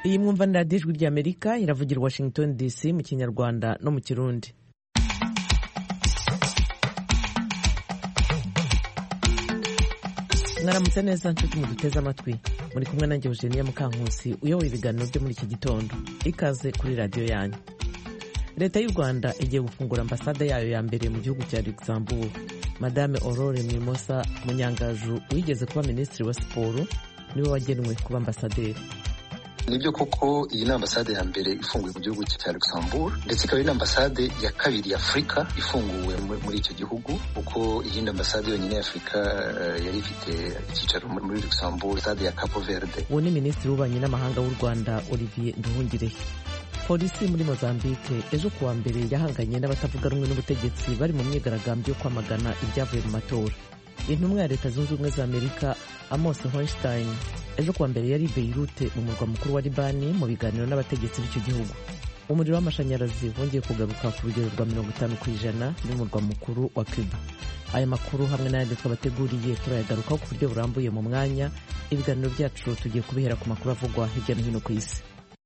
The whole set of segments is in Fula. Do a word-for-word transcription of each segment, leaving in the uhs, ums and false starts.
iyi mwumva ni radiyo ijwi ry'Amerika iravugira Washington D C mu kinyarwanda no mu kirundi. mwaramutse neza nshuti muduteze amatwi, muri kumwe nanjye Eugenia Mukankusi uyoboye ibiganiro byo muri iki gitondo. Ikaze kuri radiyo yanyu. Leta y'u Rwanda igiye gufungura ambasade yayo ya mbere mu gihugu cya Luxembourg. Madame Aurore Mwimosa Munyangaju wigeze kuba minisitiri wa siporo niwe wagenwe kuba ambasaderi. Nibyo koko iyi ni ambasade ya mbere ifunguye mu gihugu cya Luxembourg, ndetse ikaba ari ambasade ya kabiri ya Afurika ifunguwe muri icyo gihugu, kuko iyindi ambasade yonyine ya Afurika yari ifite icyicaro muri Luxembourg, ambasade ya Cape Verde. Uwo ni minisitiri w'ububanyi n'amahanga w'u Rwanda Olivier Nduhungirehe. Polisi muri Mozambique ejo kuwa mbere yahanganye n'abatavuga rumwe n'ubutegetsi bari mu myigaragambyo yo kwamagana ibyavuye mu matora. Intumwa ya Leta Zunze Ubumwe za Amerika Amos Hochstein ejo kuwa mbere yari Beirut mu murwa mukuru wa Libani mu biganiro n'abategetsi b'icyo gihugu. Umuriro w'amashanyarazi wongeye kugaruka ku rugero rwa mirongo itanu ku ijana n'umurwa mukuru wa Cuba. Aya makuru hamwe n'ayandi twabateguriye turayagarukaho ku buryo burambuye mu mwanya. Ibiganiro byacu tugiye kubihera ku makuru avugwa hirya no hino ku isi.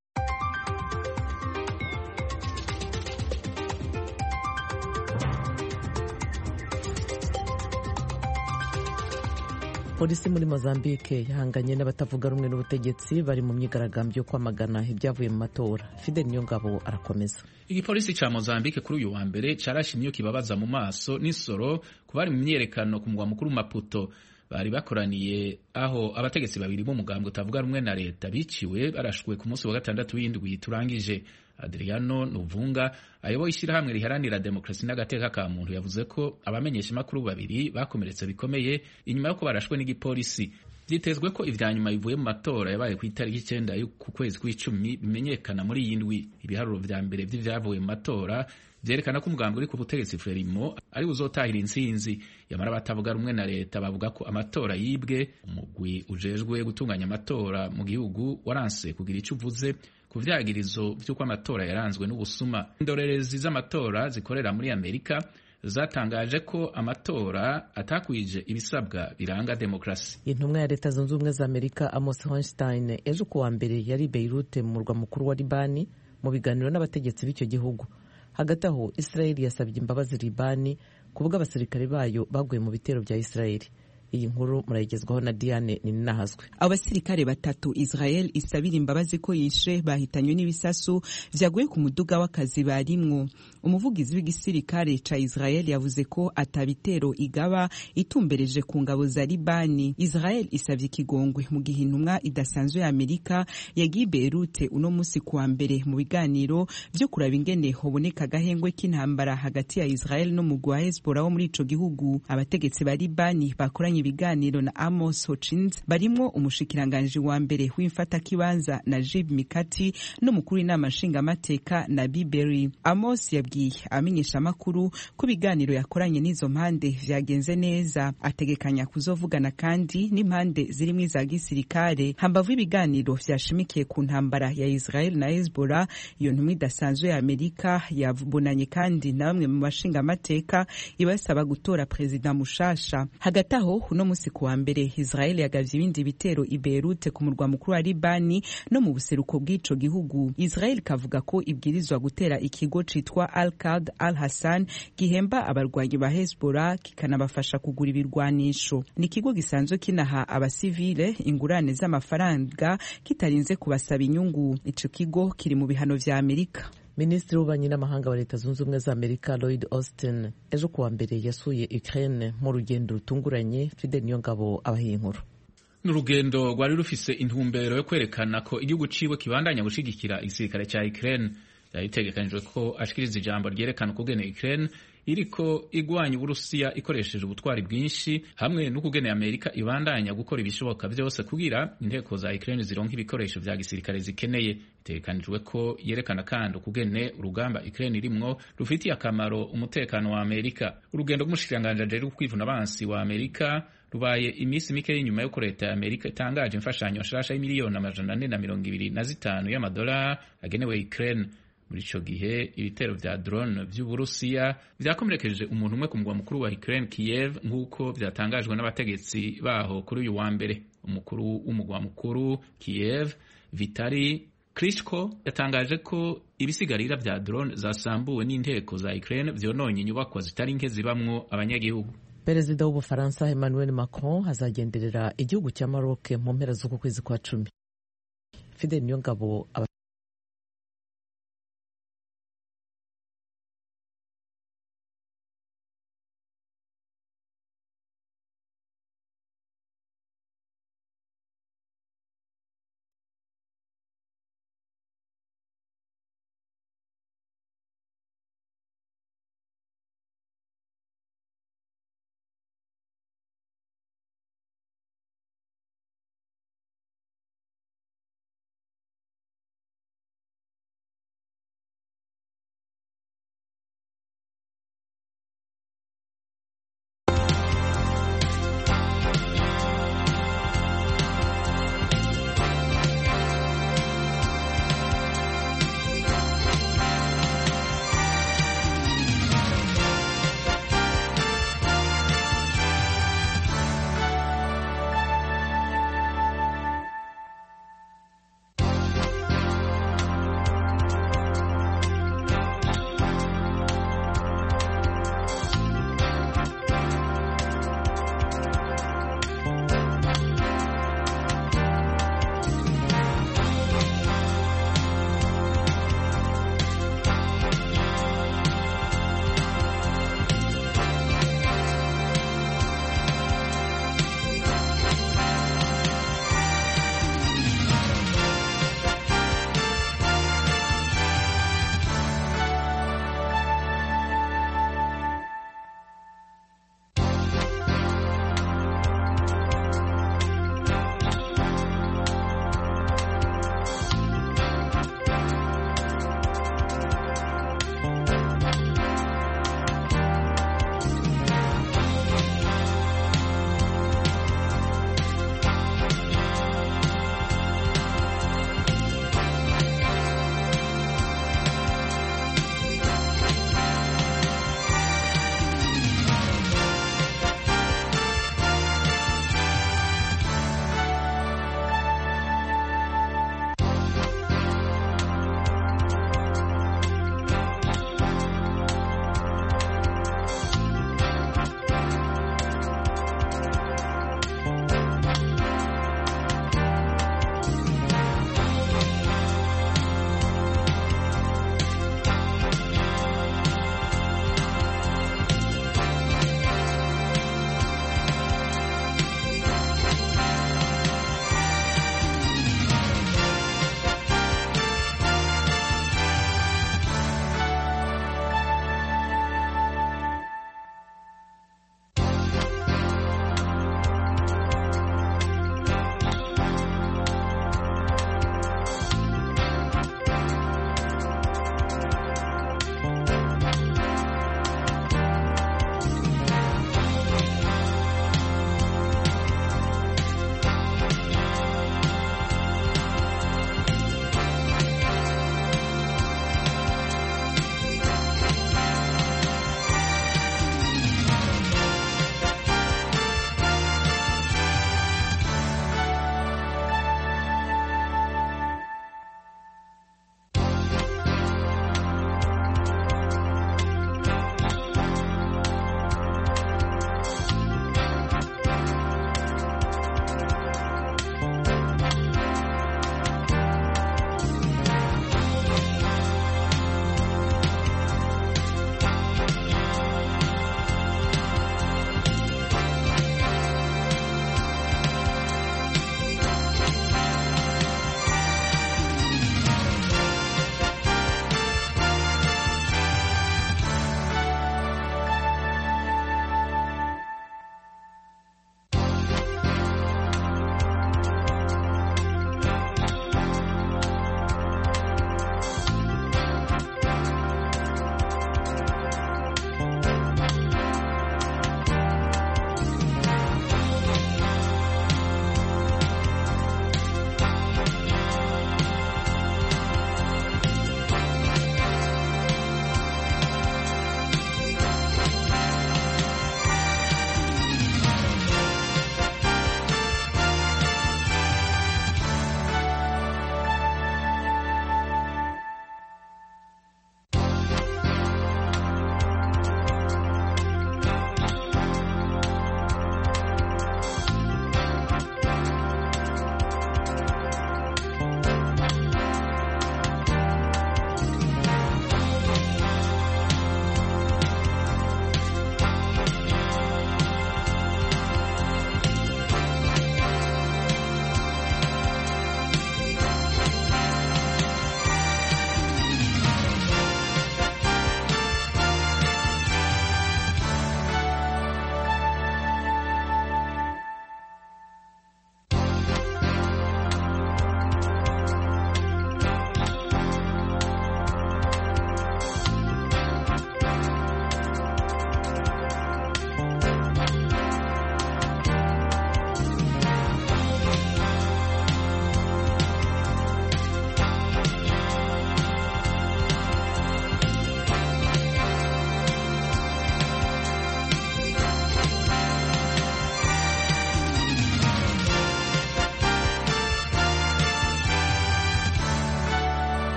Polisi muri Mozambique yahanganye n'abatavuga rumwe n'ubutegetsi bari mu myigaragambyo yo kwamagana ibyavuye mu matora. Fidel Niyongabo arakomeza. Igipolisi ca Mozambique kuri uyu wa mbere carashimye kibabaza mu maso n'isoro ku bari mu myerekano ku mugwa mukuru Maputo. Bari bakoraniye aho abategetsi babiri mu mugambwe utavuga rumwe na leta biciwe barashwe ku munsi wa gatandatu w'indwi turangije. Adriano Novunga ayoboye ishyirahamwe riharanira demokarasi n'agateka ka muntu yavuze ko abamenyesha makuru babiri bakomeretse bikomeye inyuma yuko barashwe n'igipolisi. Vyitezwe ko ivya nyuma bivuye mu matora yabaye ku itariki icenda ku kwezi kw'icumi bimenyekana muri iyi ndwi. Ibiharuro vya mbere vy'ivyavuye mu matora vyerekana ko umugambi uri ku butegetsi Frelimo ari uzotahira intsinzi. Yamara batavuga rumwe na leta bavuga ko amatora yibwe. Umugwi ujejwe gutunganya amatora mu gihugu waranse kugira ico uvuze ku vyagirizo vy'uko amatora yaranzwe n'ubusuma. Indorerezi z'amatora zikorera muri Amerika zatangaje ko amatora atakwije ibisabwa biranga demokrasi. Intumwa ya Leta Zunze Ubumwe za Amerika Amos Hochstein ejo kuwa mbere yari Beirut mu murwa mukuru wa Libani mu biganiro n'abategetsi b'icyo gihugu. Hagati aho Israeli yasabye imbabazi Libani kuvuga abasirikare bayo baguye mu bitero bya Israeli. Iyi nkuru murayigezwaho na Diane Ninahazwe. Abasirikare batatu Israel isabira imbabazi ko yishe bahitanywe n'ibisasu vyaguye ku muduga w'akazi barimwo. Umuvugizi w'igisirikare ca Israel yavuze ko atabitero igaba itumbereje ku ngabo za Libani. Israel isavye ikigongwe mu gihe intumwa idasanzwe ya Amerika yagiye Beirut uno musi kuwa mbere mu biganiro vyo kuraba ingene hoboneka agahengwe k'intambara hagati ya Israel no mugwi wa Hezbollah wo muri ico gihugu. Abategetsi ba Libani bakoranye ibiganiro na Amos Hochstein barimwo umushikiranganje wa mbere w'imfata kibanza Najib Mikati n'umukuru w'inama nshingamateka na Biberi. Amos yabwiye amenyesha makuru ko ibiganiro yakoranye n'izo mpande vyagenze neza. Ategekanya kuzovugana kandi n'impande zirimo iza gisirikare hambavu ibiganiro vyashimikiye ku ntambara ya Israel na Hezbollah. Iyo ntumwa idasanzwe ya Amerika yabonanye kandi na bamwe mu bashingamateka ibasaba gutora perezida mushasha. Hagati aho uno musi kuwa mbere Israel yagavye ibindi bitero i Beirut ku murwa mukuru wa Libani no mu buseruko bw'ico gihugu. Israel kavuga ko ibwirizwa gutera ikigo citwa Al-Qad Al-Hassan gihemba abarwanyi ba Hezbollah kikanabafasha kugura ibirwanisho. Ni ikigo gisanzwe kinaha abasivile ingurane z'amafaranga kitarinze kubasaba inyungu. Ico kigo kiri mu bihano vya Amerika. Minisitiri w'ububanyi n'amahanga wa Leta Zunze Ubumwe za Amerika Lloyd Austin ejo kuwa mbere yasuye Ukraine mu rugendo rutunguranye. Fidel Niyongabo abahiye inkuru. N'urugendo rwari rufise intumbero yo kwerekana ko igihugu ciwe kibandanya gushigikira igisirikare ca Ukraine. Yaritegekanijwe ko ashikiriza ijambo ryerekana ukugene Ukraine iriko igwanya Uburusiya ikoresheje ubutwari bwinshi hamwe n'ukugene Amerika ibandanya gukora ibishoboka byose kugira inteko za Ukraine zironka ibikoresho vya gisirikare zikeneye. Itegekanijwe ko yerekana kandi ukugene urugamba Ukraine irimwo rufitiye akamaro umutekano wa Amerika. Urugendo rw'umushikiranganje rero kwivuna abansi wa Amerika rubaye imisi mike y'inyuma yo leta ya Amerika itangaje imfashanyo nshasha y'imiliyoni amajana ane na mirongo ibiri na zitanu y'amadolari agenewe Ukraine. Muri ico gihe ibitero vya drone vy'Uburusiya vyakomerekeje umuntu umwe ku mugwa mukuru wa Ukraine Kiev nk'uko vyatangajwe n'abategetsi baho kuri uyu wa mbere. Umukuru w'umugwa mukuru Kiev Vitali Klitschko yatangaje ko ibisigarira vya drone zasambuwe n'inteko za Ukraine vyononye inyubakwa zitari nke zibamwo abanyagihugu. Perezida w'Ubufaransa Emmanuel Macron azagenderera igihugu cya Maroc mu mpera z'uku kwezi kwa cumi. Fidel Niyongabo